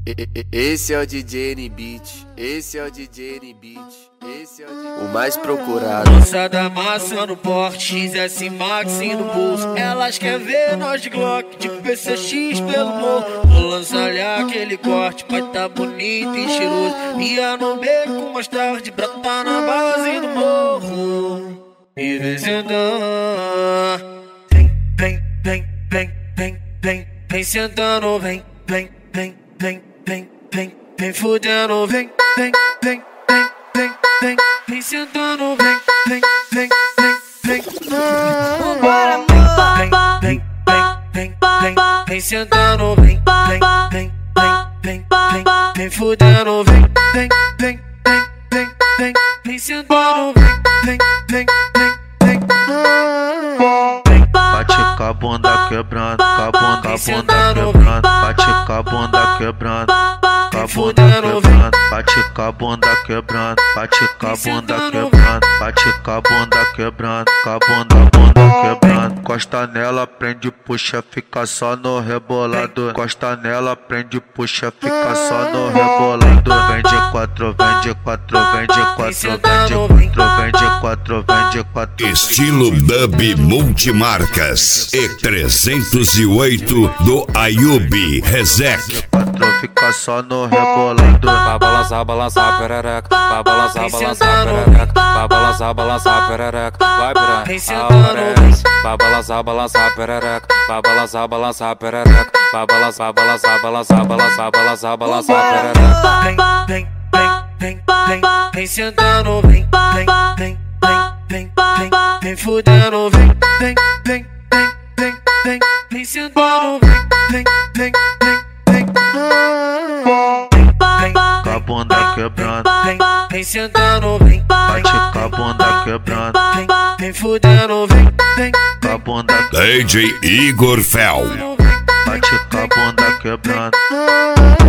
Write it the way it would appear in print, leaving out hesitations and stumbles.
Esse é o DJ N-Beat, esse é o DJ N-Beat, esse é o mais procurado. Lançada massa no porte, XS Max no bolso. Elas querem ver nós de Glock, de PCX pelo morro. Vou lançar-lhe aquele corte, vai tá bonito e cheiroso. Ia no beco mais tarde, brota na base do morro. E vem sentando, vem sentando, vem fudendo, vem sentando, vambora, amor. Vem sentando, vem fudendo, vem sentando, Bate com a bunda quebrando, com a bunda quebrando, bate com a bunda quebrando, com a bunda quebrando, bate com a bunda quebrando, bate com a bunda quebrando, bate com a bunda quebrando, com a bunda quebrando. Costa nela, prende, puxa, fica só no rebolado. Costa nela, prende, puxa, fica só no rebolado. Vende quatro, vende quatro, vende quatro, vende quatro, vende quatro, vende quatro. Estilo Dub Multimarcas E308 do Ayub Rezek. Fica só no rebolado. Vai balançar, balançar perereca. Vai balançar, balançar perereca. Vai balançar, balançar perereca. Vai perereca. Vai balançar, balançar perereca. Vai balançar, balançar perereca. Vai balançar, balançar, balançar, balançar, balançar, balançar perereca. Vem sentando, vem fudendo, vem sentando, com a bunda quebrando, vem sentando, bate com a bunda quebrando, vem fudendo, com a bunda DJ Igor Fel. bate com a bunda quebrando.